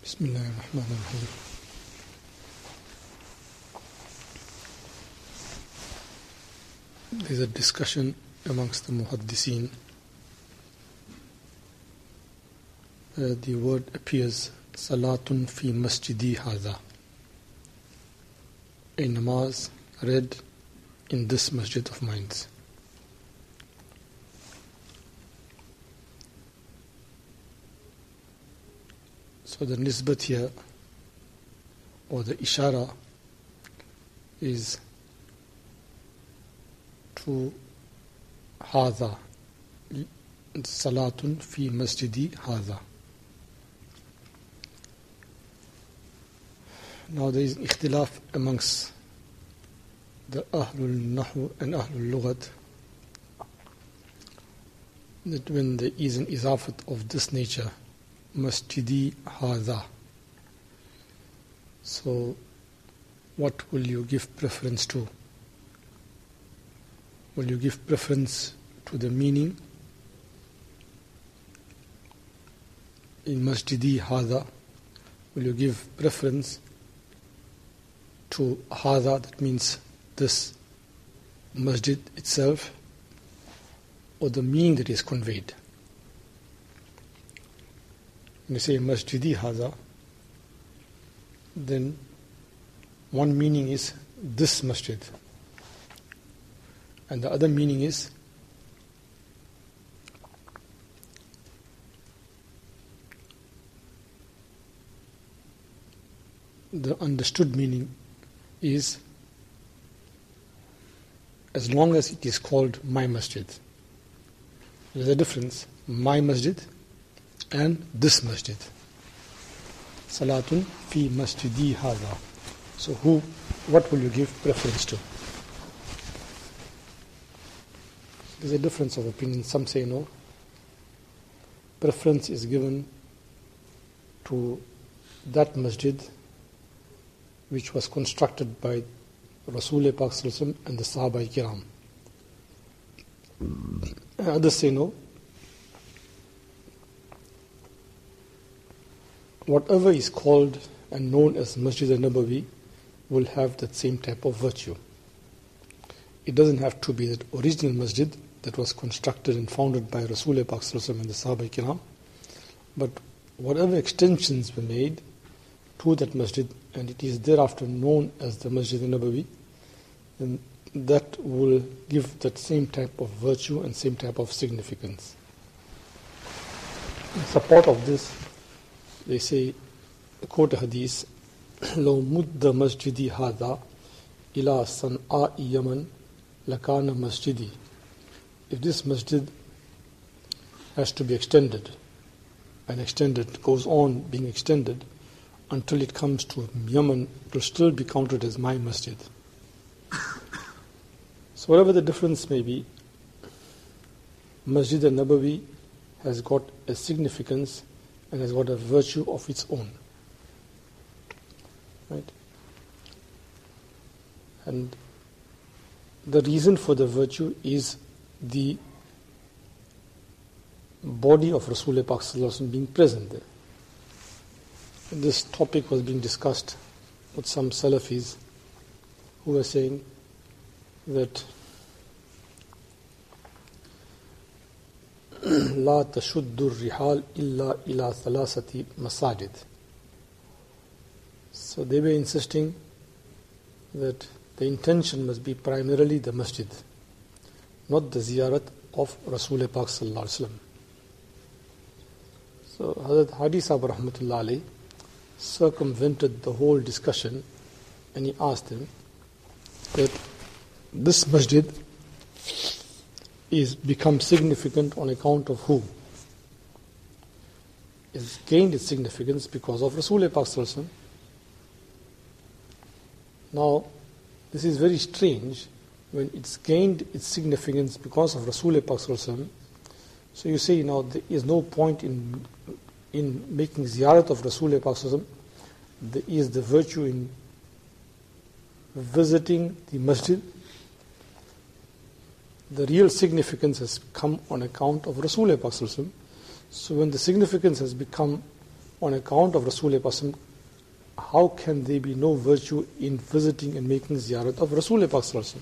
Bismillahirrahmanirrahim. There's a discussion amongst the muhaddiseen. The word appears, Salatun fi masjidi hadha. A namaz read in this masjid of mine. So the nisbat here, or the ishara, is to hadha. Salatun fi masjidi hadha. Now there is ikhtilaf amongst the Ahlul Nahu and Ahlul Lughat that when there is an izafat of this nature, masjidi hadha, so what will you give preference to? Will you give preference to the meaning in masjidi hadha? Will you give preference to hadha, that means this masjid itself, or the meaning that is conveyed? When you say masjidi hadha, then one meaning is this masjid, and the other meaning is the understood meaning is as long as it is called my masjid. There's a difference, my masjid and this masjid. Salatun fi masjidi hadha. So what will you give preference to? There's a difference of opinion. Some say no. Preference is given to that masjid which was constructed by Rasul Pak Sallallahu and the Sahaba Kiram. Others say no. Whatever is called and known as Masjid al-Nabawi will have that same type of virtue. It doesn't have to be that original masjid that was constructed and founded by Rasul Pak Sallallahu and the Sahaba Kiram, but whatever extensions were made to that masjid, and it is thereafter known as the Masjid al-Nabawi, then that will give that same type of virtue and same type of significance. In support of this, they say, quote a hadith, لو مد مسجدي هذا إلى صنعاء يمن لكان مسجدي. If this masjid has to be extended, and extended, goes on being extended until it comes to Yemen, it will still be counted as my masjid. So whatever the difference may be, Masjid al-Nabawi has got a significance and has got a virtue of its own. Right? And the reason for the virtue is the body of Rasul Pak Sallallahu Alaihi Wasallam being present there. This topic was being discussed with some Salafis who were saying that لا تشد الرحال إلا إلى ثلاثة مساجد. So they were insisting that the intention must be primarily the masjid, not the ziyarat of Rasul Pak Sallallahu Alaihi Wasallam. So Hazrat Hadi Sahib Rahmatullah Alayhi circumvented the whole discussion, and he asked him that this masjid is become significant on account of who? It's gained its significance because of Rasul Pak Sallallahu Alaihi Wasallam. Now, this is very strange when it's gained its significance because of Rasul Pak Sallallahu Alaihi Wasallam. So you say, there is no point in making ziyarat of Rasul Pak Sallallahu Alaihi Wasallam. There is the virtue in visiting the masjid. The real significance has come on account of Rasul Pak Sallallahu Alaihi Wasallam. So when the significance has become on account of Rasulullah, how can there be no virtue in visiting and making ziyarat of Rasulullah?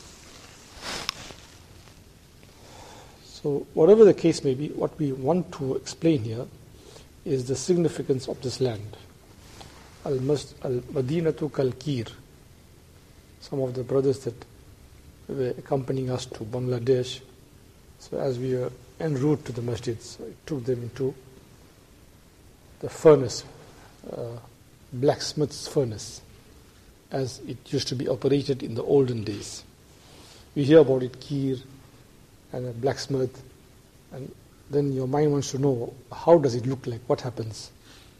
So whatever the case may be, what we want to explain here is the significance of this land. Al-Madinatu Kal-Kir. Some of the brothers that were accompanying us to Bangladesh, so as we were en route to the masjid, so I took them into the furnace, blacksmith's furnace, as it used to be operated in the olden days. We hear about it, Kir and a blacksmith, and then your mind wants to know, how does it look like, what happens?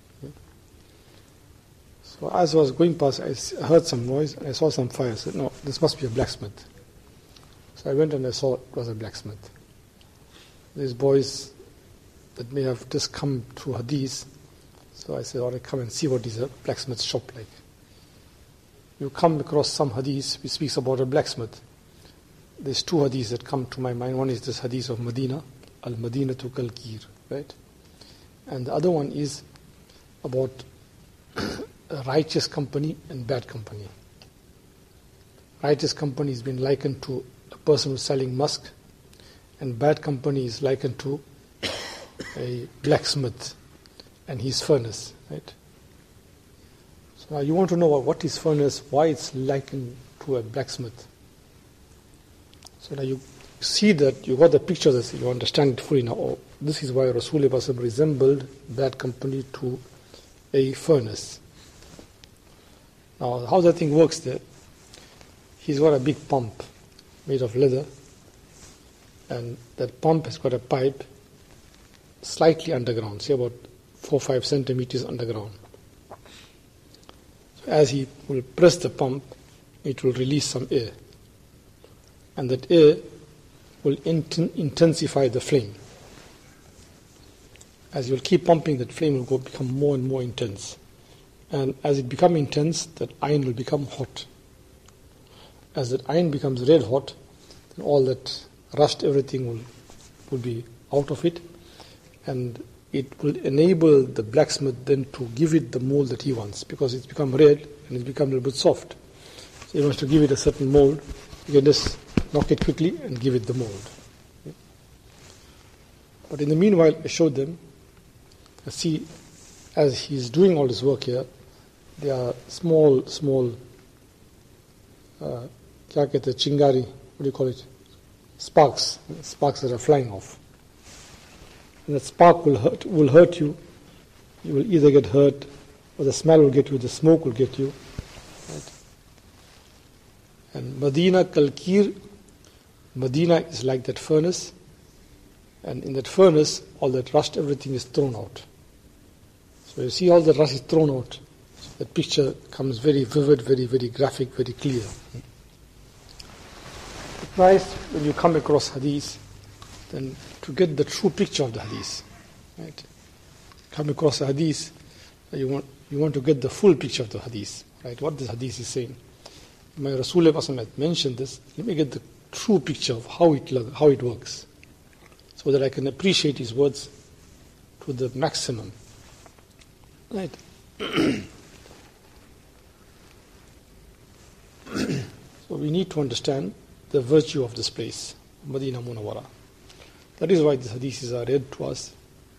So as I was going past, I heard some noise, and I saw some fire. I said, no, this must be a blacksmith. So I went and I saw it was a blacksmith. These boys that may have just come through Hadith, so I said, all right, come and see what is a blacksmith shop like. You come across some Hadith which speaks about a blacksmith. There's two Hadiths that come to my mind. One is this Hadith of Medina, Al-Madinatu Kal-Kir, right? And the other one is about a righteous company and bad company. Righteous company has been likened to a person who's selling musk, and bad company is likened to a blacksmith and his furnace, right? So now you want to know what is furnace, why it's likened to a blacksmith. So now you see that, you got the picture, that you understand it fully now. Oh, this is why Rasulullah resembled bad company to a furnace. Now, how that thing works there, he's got a big pump made of leather, and that pump has got a pipe slightly underground, say about 4-5 centimeters underground. So as he will press the pump, it will release some air, and that air will intensify the flame. As you will keep pumping, that flame will become more and more intense. And as it becomes intense, that iron will become hot. As that iron becomes red hot, then all that rust, everything will be out of it, and it will enable the blacksmith then to give it the mold that he wants, because it's become red and it's become a little bit soft. So he wants to give it a certain mold. You can just knock it quickly and give it the mold. But in the meanwhile, I showed them, see, as he's doing all this work here, there are small, chingari, what do you call it? Sparks that are flying off. And that spark will hurt you. You will either get hurt, or the smell will get you, the smoke will get you. Right? And Madina Kal-Kir, Medina is like that furnace, and in that furnace, all that rust, everything is thrown out. So you see all the rust is thrown out. So that picture comes very vivid, very, very graphic, very clear. It's nice when you come across Hadith, then to get the true picture of the Hadith. Right? Come across a Hadith, you want to get the full picture of the Hadith. Right? What the Hadith is saying. My Rasulullah had mentioned this. Let me get the true picture of how it works, so that I can appreciate his words to the maximum. Right? So we need to understand the virtue of this place, Madinah Munawwara. That is why these hadiths are read to us.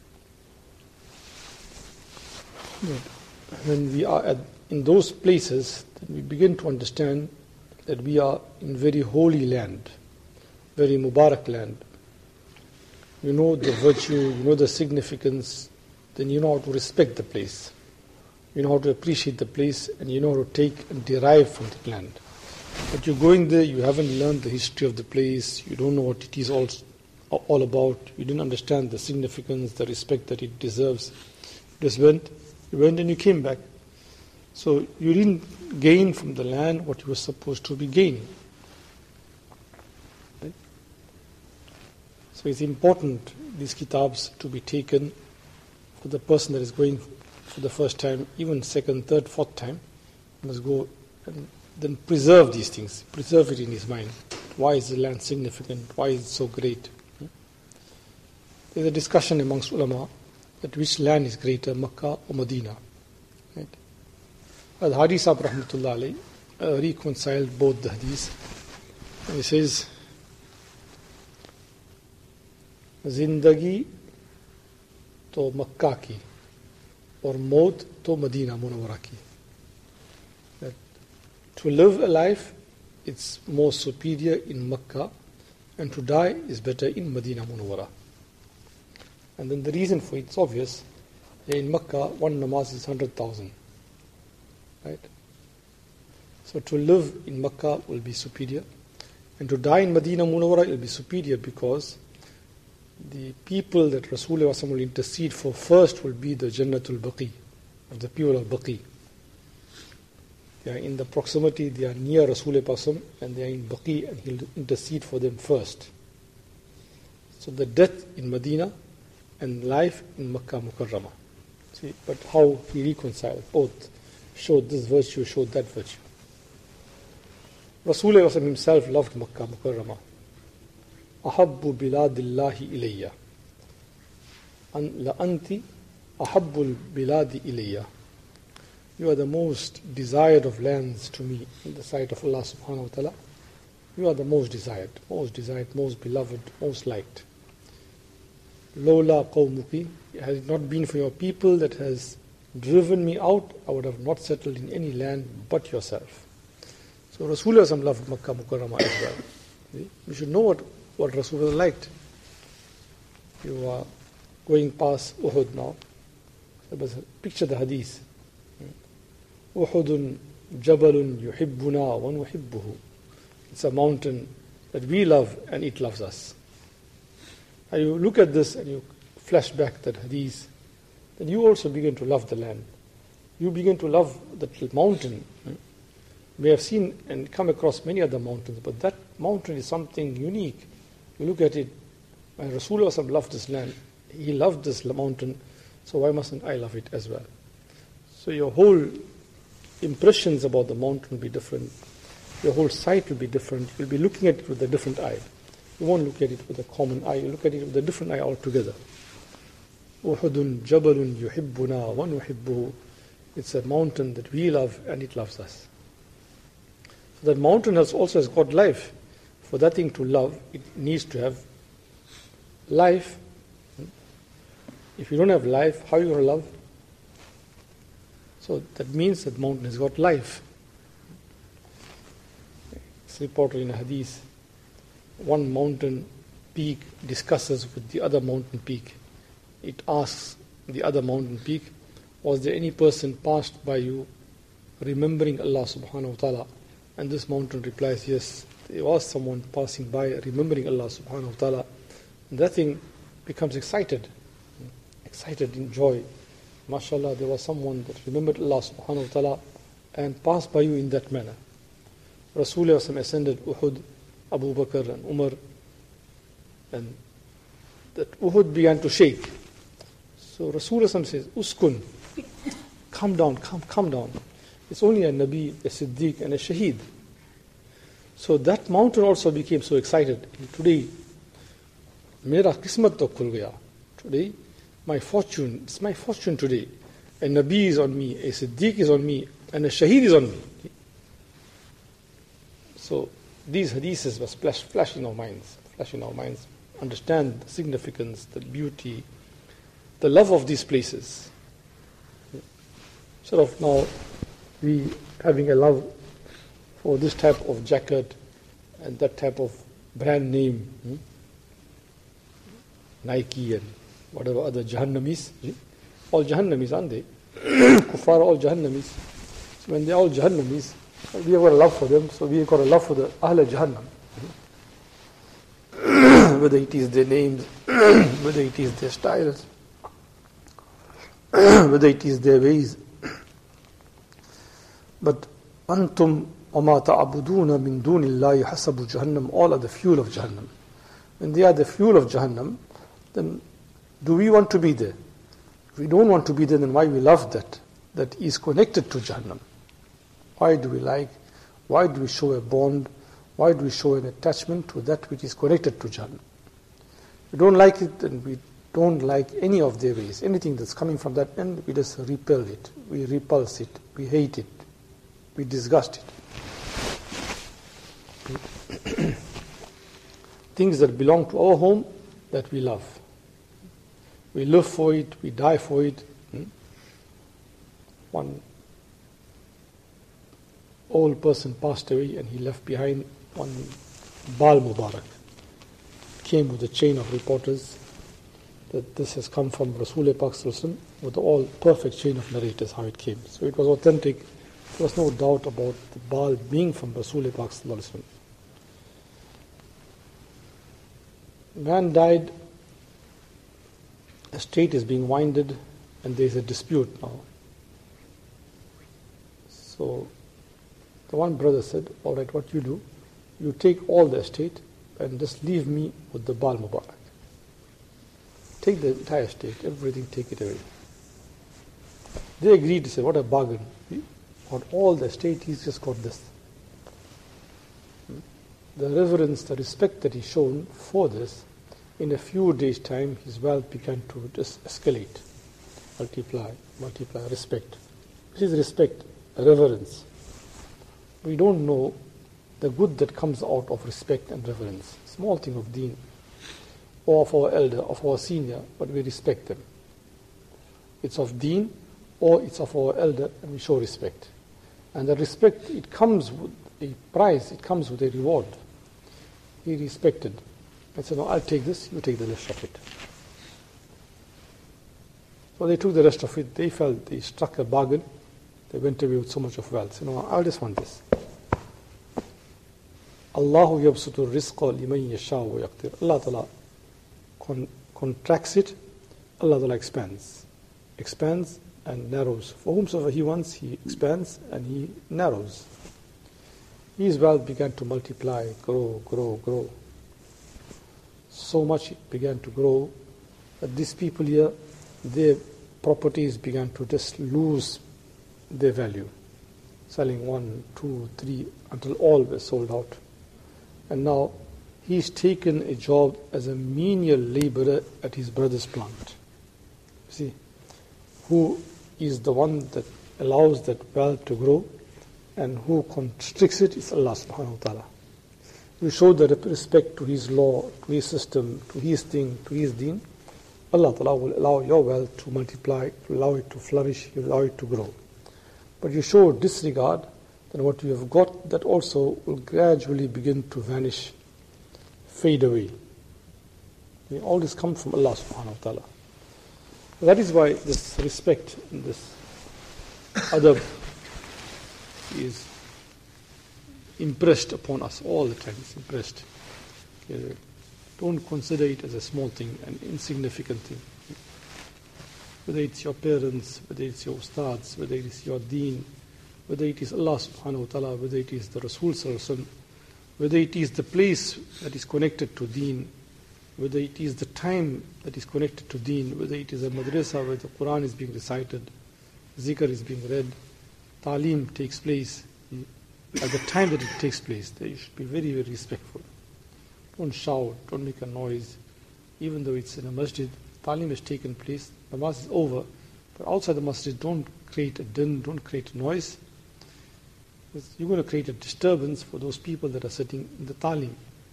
When we are in those places, then we begin to understand that we are in very holy land, very Mubarak land. You know the virtue, you know the significance, then you know how to respect the place. You know how to appreciate the place, and you know how to take and derive from the land. But you're going there, you haven't learned the history of the place, you don't know what it is all about, you didn't understand the significance, the respect that it deserves. You just went and you came back. So you didn't gain from the land what you were supposed to be gaining. Right? So it's important, these kitabs, to be taken for the person that is going for the first time, even second, third, fourth time. He must go and then preserve these things, preserve it in his mind. Why is the land significant? Why is it so great? There's a discussion amongst ulama that which land is greater, Makkah or Medina. Right? Al-Hadi Sahib Rahmatullah alayhi reconciled both the hadiths. And he says, Zindagi to Makkah ki or Maut to Medina Munawwara ki. That to live a life, it's more superior in Makkah, and to die is better in Medina Munawwara. And then the reason for it's obvious. In Makkah, one namaz is 100,000. Right? So to live in Makkah will be superior. And to die in Medina Munawwara will be superior because the people that Rasulullah will intercede for first will be the Jannatul Baqi, of the people of Baqi. They are in the proximity, they are near Rasulullah and they are in Baqi, and he'll intercede for them first. So the death in Medina and life in Makkah Mukarramah. See, but how he reconciled both, showed this virtue, showed that virtue. Rasulullah himself loved Makkah Mukarramah. Ahabbu biladillahi ilayya. La anti ahabbul biladi ilayya. You are the most desired of lands to me in the sight of Allah subhanahu wa ta'ala. You are the most desired, most beloved, most liked. Lola qawmuki, had it not been for your people that has driven me out, I would have not settled in any land but yourself. So Rasulullah loved Makkah Mukarramah as well. You should know what Rasulullah liked. You are going past Uhud now. Picture the hadith. Uhudun jabalun yuhibbuna wa nuhibbuhu. It's a mountain that we love and it loves us. And you look at this and you flash back that hadith, then you also begin to love the land. You begin to love that mountain. We have seen and come across many other mountains, but that mountain is something unique. You look at it, when Rasulullah loved this land, he loved this mountain, so why mustn't I love it as well? So your whole impressions about the mountain will be different. Your whole sight will be different. You'll be looking at it with a different eye. You won't look at it with a common eye. You look at it with a different eye altogether. Uhudun jabalun yuhibbuna wa nuhibbuhu. It's a mountain that we love and it loves us. So that mountain also has got life. For that thing to love, it needs to have life. If you don't have life, how are you going to love? So that means that mountain has got life. It's reported in a hadith. One mountain peak discusses with the other mountain peak. It asks the other mountain peak, was there any person passed by you remembering Allah subhanahu wa ta'ala? And this mountain replies, yes, there was someone passing by remembering Allah subhanahu wa ta'ala. And that thing becomes excited in joy. MashaAllah, there was someone that remembered Allah subhanahu wa ta'ala and passed by you in that manner. Rasulullah ascended Uhud, Abu Bakr and Umar, and that Uhud began to shake. So Rasulullah says, Uskun, come down. It's only a Nabi, a Siddiq and a Shaheed. So that mountain also became so excited. And today, Mera Qismat to khul gaya. Today, it's my fortune today. A Nabi is on me, a Siddiq is on me, and a Shaheed is on me. So these hadiths must flash in our minds. Understand the significance, the beauty, the love of these places. Sort of now, we having a love for this type of jacket and that type of brand name, Nike and whatever other Jahannamis. All Jahannamis, aren't they? Kuffar are all Jahannamis. So when they're all Jahannamis, we have got a love for them, so we have got a love for the Ahl Jahannam. Whether it is their names, whether it is their styles, whether it is their ways. But Antum وَمَا تَعْبُدُونَ مِن دُونِ اللَّهِ حَسَبُ Jahannam, all are the fuel of Jahannam. When they are the fuel of Jahannam, then do we want to be there? If we don't want to be there, then why we love that is connected to Jahannam? Why do we like? Why do we show a bond? Why do we show an attachment to that which is connected to Jahannam? We don't like it, then we don't like any of their ways. Anything that's coming from that end, we just repel it, we repulse it, we hate it, we disgust it. Things that belong to our home, that we love. We live for it, we die for it. One old person passed away and he left behind one Bal Mubarak. Came with a chain of reporters that this has come from Rasulullah Pak Sallallahu Alaihi Wasallam, with all perfect chain of narrators how it came. So it was authentic. There was no doubt about the Bal being from Rasulullah Pak Sallallahu Alaihi Wasallam. Man died, estate is being winded, and there is a dispute now. So the one brother said, all right, what you do, you take all the estate and just leave me with the Bal Mubarak. Take the entire estate, everything, take it away. They agreed to say, what a bargain. He got all the estate, he's just got this. The reverence, the respect that he's shown for this, in a few days' time, his wealth began to just escalate, multiply, respect. This is respect, reverence. We don't know the good that comes out of respect and reverence. Small thing of deen, or of our elder, of our senior, but we respect them. It's of deen, or it's of our elder, and we show respect. And the respect, it comes with a prize, it comes with a reward. He respected. I said, no, I'll take this, you take the rest of it. So they took the rest of it. They felt they struck a bargain. They went away with so much of wealth. No, I just want this. Allahu yabsutu rizqa liman yasha wa yaqdir. Allah Ta'ala contracts it. Allah Ta'ala expands and narrows. For whomsoever He wants, He expands and He narrows. His wealth began to multiply, grow. So much it began to grow that these people here, their properties began to just lose their value. Selling 1, 2, 3 until all were sold out. And now he's taken a job as a menial laborer at his brother's plant. See, who is the one that allows that wealth to grow and who constricts it is Allah subhanahu wa ta'ala. You show the respect to His law, to His system, to His thing, to His deen. Allah Ta'ala will allow your wealth to multiply, to allow it to flourish, He will allow it to grow. But you show disregard, then what you have got, that also will gradually begin to vanish, fade away. All this comes from Allah subhanahu wa ta'ala. That is why this respect and this adab is impressed upon us all the time. It's impressed. Don't consider it as a small thing, an insignificant thing. Whether it's your parents, whether it's your ustads, whether it is your deen, whether it is Allah subhanahu wa ta'ala, whether it is the Rasul sallallahu alaihi wasallam, whether it is the place that is connected to deen, whether it is the time that is connected to deen, whether it is a madrasa where the Quran is being recited, zikr is being read, ta'aleem takes place. At the time that it takes place, you should be very, very respectful. Don't shout, don't make a noise. Even though it's in a masjid, ta'aleem has taken place, namaz is over. But outside the masjid, don't create a din, don't create a noise. You're going to create a disturbance for those people that are sitting in the ta'aleem.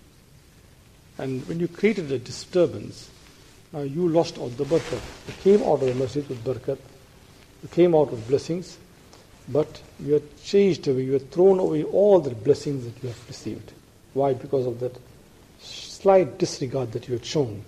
And when you created a disturbance, now you lost out the barakat. You came out of the masjid with barakat, you came out with blessings, but you had changed away, you had thrown away all the blessings that you have received. Why? Because of that slight disregard that you had shown.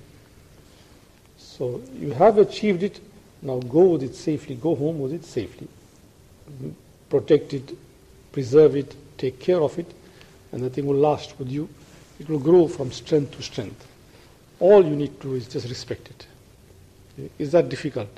So you have achieved it, now go with it safely, go home with it safely. Protect it, preserve it, take care of it, and the thing will last with you. It will grow from strength to strength. All you need to do is just respect it. Is that difficult?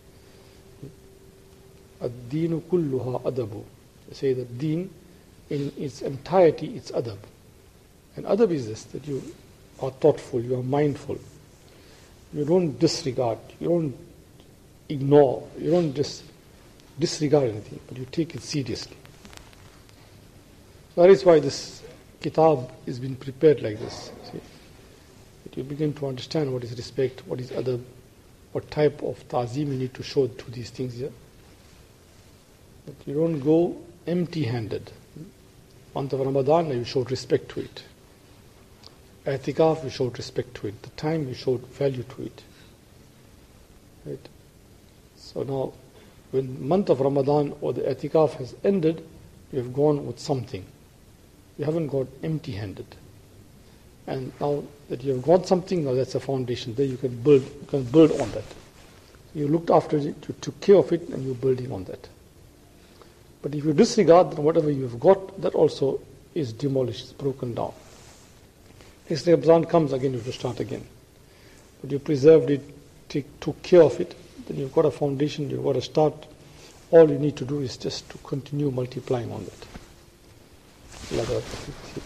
Ad-deenu kulluha adabu. They say that deen in its entirety, it's adab. And adab is this, that you are thoughtful, you are mindful. You don't disregard, you don't ignore, you don't disregard anything, but you take it seriously. So that is why this kitab is been prepared like this. See? That you begin to understand what is respect, what is adab, what type of ta'zeem you need to show to these things here. But you don't go empty-handed. Month of Ramadan, you showed respect to it. I'tikaf, you showed respect to it. The time, you showed value to it. Right? So now, when month of Ramadan or the i'tikaf has ended, you have gone with something. You haven't got empty-handed. And now that you have got something, now that's a foundation. There you can build on that. You looked after it, you took care of it, and you're building on that. But if you disregard, then whatever you have got, that also is demolished, it's broken down. Next Ramadan comes, again you have to start again. But you preserved it, took care of it, then you've got a foundation, you've got a start. All you need to do is just to continue multiplying on that.